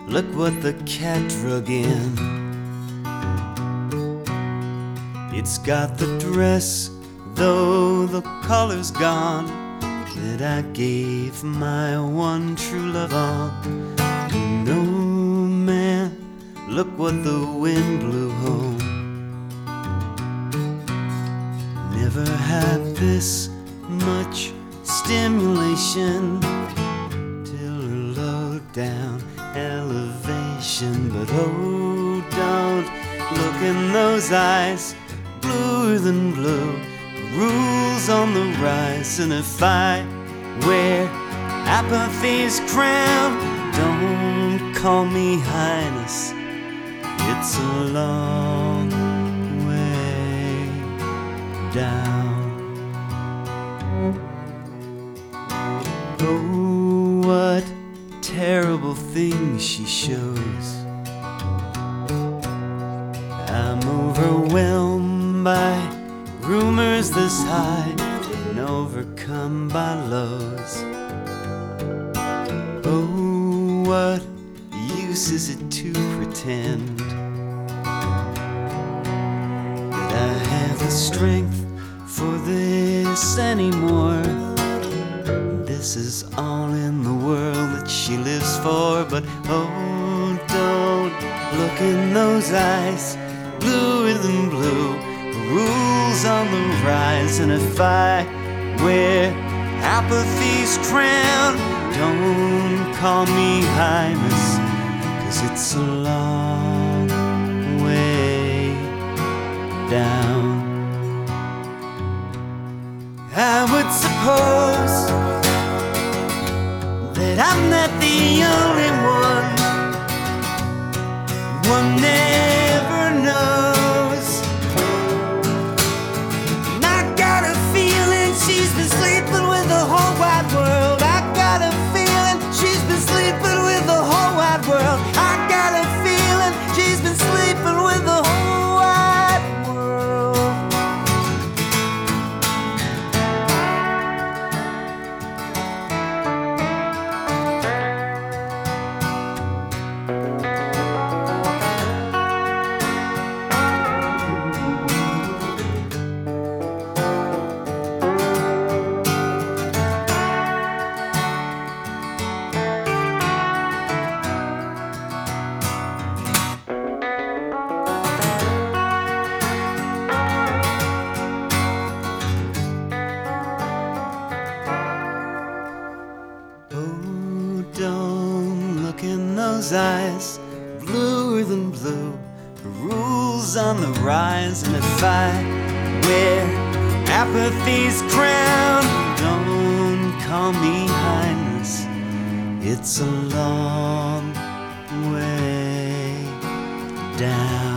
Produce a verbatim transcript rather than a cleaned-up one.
look what the cat drug in. It's got the dress, though the color's gone, that I gave my one true love on. No man, look what the wind blew home. Never had this much stimulation till her low down elevation. But oh, don't look in those eyes, bluer than blue, rules on the rise. And if I wear apathy's crown, don't call me Highness, it's a long way down. Oh, what terrible things she shows. I'm overwhelmed by rumors this high and overcome by lows. Oh, what use is it to pretend that I have the strength for this anymore? This is all in the world that she lives for. But oh, don't look in those eyes, bluer than blue, rules on the rise. And if I wear apathy's crown, don't call me Highness, 'cause it's a long way down. I would suppose that I'm not the only one. One never knows. And I got a feeling she's been sleeping with the whole wide world. I got a feeling she's been sleeping with the whole wide world. I got a feeling she's been sleeping with the whole wide world. Don't look in those eyes, bluer than blue, rules on the rise. And if I wear apathy's crown, don't call me Highness, it's a long way down.